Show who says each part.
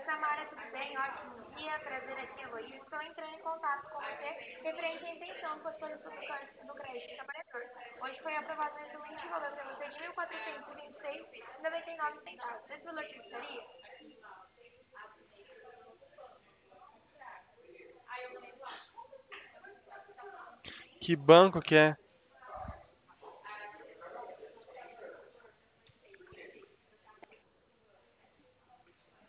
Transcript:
Speaker 1: Samara, tudo bem? Ótimo dia, prazer aqui, Heloísa. Estou entrando em contato com você referente à intenção com as coisas do crédito do trabalhador. Hoje foi aprovado um excelente valor para você de 1.426,99 centavos. Esse valor te gostaria?
Speaker 2: Que banco que é?